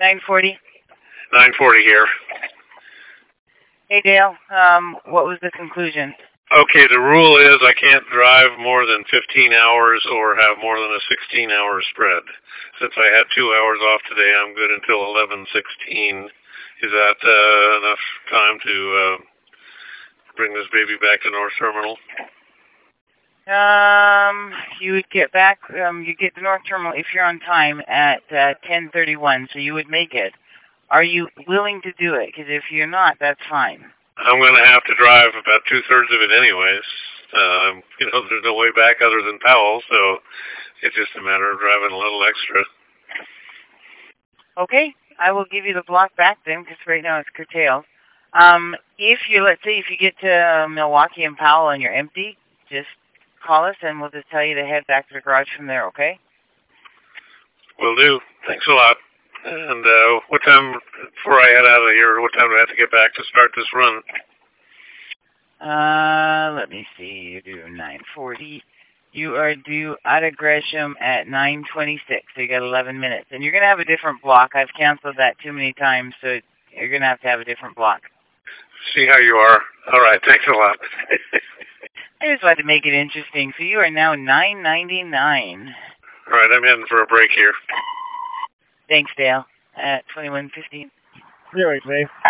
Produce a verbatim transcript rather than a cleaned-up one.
nine forty. nine forty here. Hey, Dale. Um, what was the conclusion? Okay, the rule is I can't drive more than fifteen hours or have more than a sixteen-hour spread. Since I had two hours off today, I'm good until eleven sixteen. Is that uh, enough time to uh, bring this baby back to North Terminal? Um, you would get back, um, you get to North Terminal if you're on time at uh, ten thirty-one, so you would make it. Are you willing to do it? Because if you're not, that's fine. I'm going to have to drive about two-thirds of it anyways. Um, you know, there's no way back other than Powell, so it's just a matter of driving a little extra. Okay, I will give you the block back then, because right now it's curtailed. Um, if you, let's say, if you get to Milwaukee and Powell and you're empty, just call us and we'll just tell you to head back to the garage from there, okay? Will do. Thanks a lot. And uh, what time, before I head out of here, what time do I have to get back to start this run? Uh, let me see. You do nine forty. You are due out of Gresham at nine twenty-six, so you got eleven minutes. And you're going to have a different block. I've canceled that too many times, so you're going to have to have a different block. See how you are. All right, thanks a lot. I just wanted to make it interesting. So you are now nine ninety-nine. All right, I'm heading for a break here. Thanks, Dale. At twenty-one fifteen. Really, Dave.